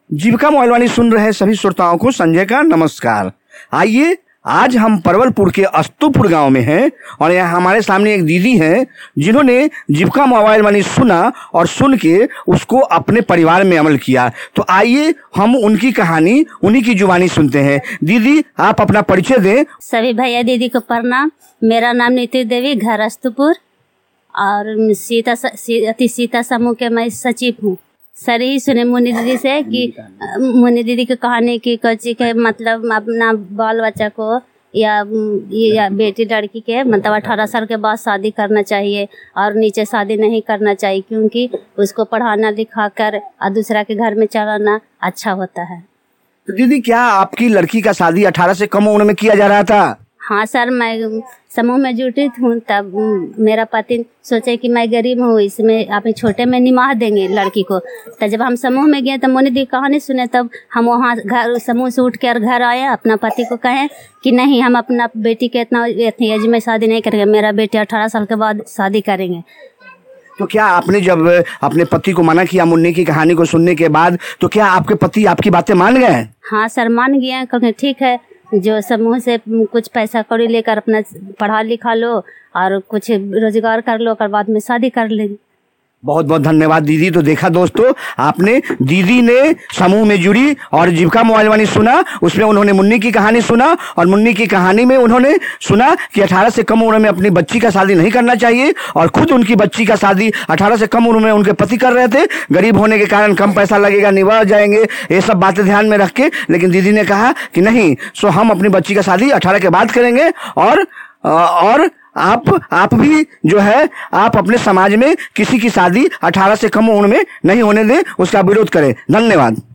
जीविका mobile वाणी सुन रहे सभी श्रोताओं को संजय का नमस्कार। आइए, आज हम परवलपुर के अस्तुपुर गांव में हैं और यहाँ हमारे सामने एक दीदी हैं जिन्होंने जीविका मोबाइल वाणी सुना और सुन के उसको अपने परिवार में अमल किया। तो आइए हम उनकी कहानी उन्हीं की जुबानी सुनते हैं। दीदी, आप अपना परिचय दें। सभी भैया दीदी को प्रणाम। मेरा नाम नीति देवी, घर अस्तुपुर, और सीता समूह के मैं सचिव हूँ। सर ही सुने मुन्नी दीदी से कि मुन्नी दीदी की कहानी की कोची के मतलब अपना बाल बच्चा को या बेटी लड़की के मतलब 18 साल के बाद शादी करना चाहिए और नीचे शादी नहीं करना चाहिए, क्योंकि उसको पढ़ाना लिखा कर और दूसरा के घर में चलाना अच्छा होता है। तो दीदी, क्या आपकी लड़की का शादी 18 से कम उम्र में किया जा रहा था? हाँ सर, मैं समूह में जुटी हूँ, तब मेरा पति सोचे कि मैं गरीब हूँ, इसमें अपने छोटे में निमाह देंगे लड़की को। तो जब हम समूह में गए तो मुन्नी दी कहानी सुने, तब हम वहाँ घर समूह से उठ कर घर आए। अपना पति को कहें कि नहीं, हम अपना बेटी के इतना एज में शादी नहीं करेंगे, मेरा बेटी 18 साल के बाद शादी करेंगे। तो क्या आपने जब अपने पति को मना किया मुन्नी की कहानी को सुनने के बाद, तो क्या आपके पति आपकी बातें मान गए? हाँ सर, मान गए। क्योंकि ठीक है, जो समूह से कुछ पैसा कौड़ी लेकर अपना पढ़ा लिखा लो और कुछ रोजगार कर लो, और बाद में शादी कर लेंगे। बहुत बहुत धन्यवाद दीदी। तो देखा दोस्तों, आपने दीदी ने समूह में जुड़ी और जीविका मोबाइल वाणी सुना, उसमें उन्होंने मुन्नी की कहानी सुना और मुन्नी की कहानी में उन्होंने सुना कि 18 से कम उम्र में अपनी बच्ची का शादी नहीं करना चाहिए, और खुद उनकी बच्ची का शादी 18 से कम उम्र में उनके पति कर रहे थे। गरीब होने के कारण कम पैसा लगेगा, निभा जाएंगे, ये सब बातें ध्यान में रख के, लेकिन दीदी ने कहा कि नहीं, सो हम अपनी बच्ची का शादी 18 के बाद करेंगे। और आप भी जो है, आप अपने समाज में किसी की शादी 18 से कम उम्र में नहीं होने दें, उसका विरोध करें। धन्यवाद।